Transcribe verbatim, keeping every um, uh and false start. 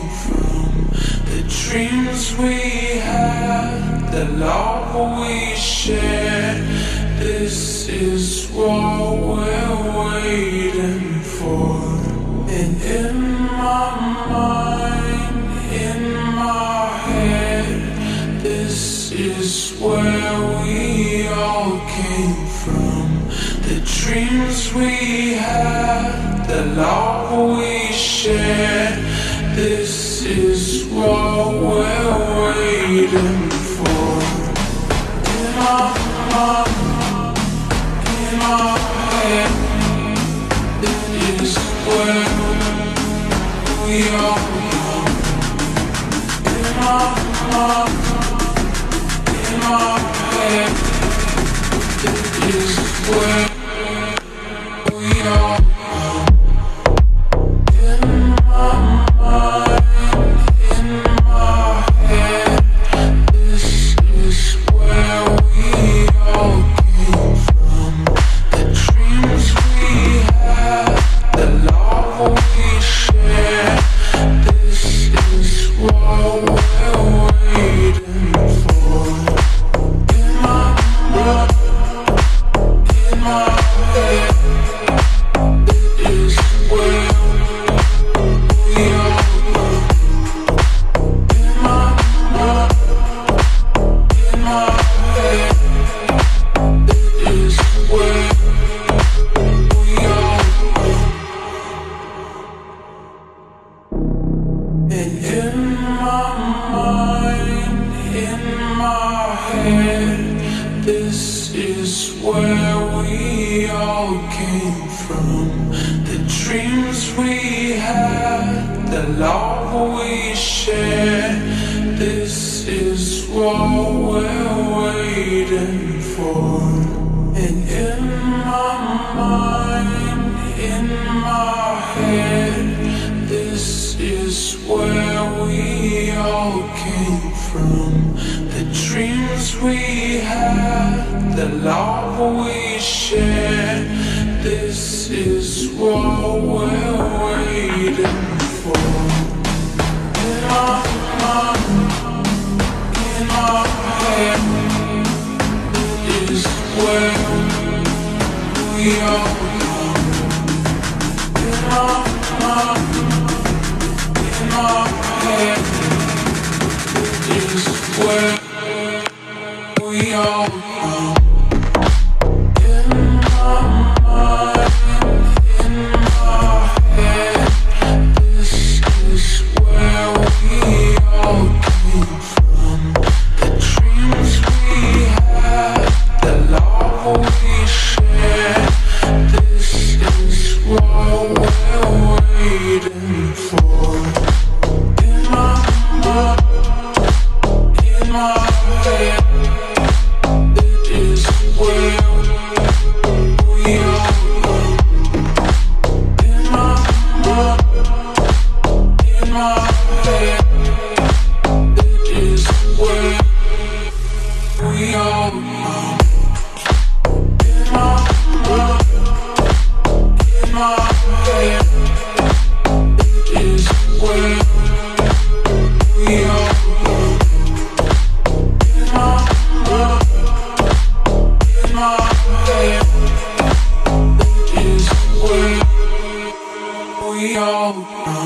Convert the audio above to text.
from. The dreams we had, the love we shared. This is what we're waiting for. And in my mind, in my head, this is where we all came from. The dreams we had, the love we shared. This is what we're waiting for. In my mind, in my head, it is where we are. In my mind, in my head, it is where we are. In my mind, in my head, this is where we all came from. The dreams we had, the love we shared. This is what we're waiting for. In my mind, in my head, it is where we are. In my mind, in my head, it is where we are. And in my mind, in my head, this is where we all came from. The dreams we had, the love we shared. This is what we're waiting for. And in my mind, in my head, this is where we all came from. The dreams we had, the love we shared. This is what we're waiting for. In my mind, in my head, it is where we are. In my mind, in my head, it is where we are. In my mind, in my head, this is where we all came from. The dreams we had, the love we shared. This is what we're waiting for. In my mind, in my head, it is where we are. In my mind, in my head, it is where we are. In my mind, in my head, it is where we are. In my mind, in my head, it is where we are.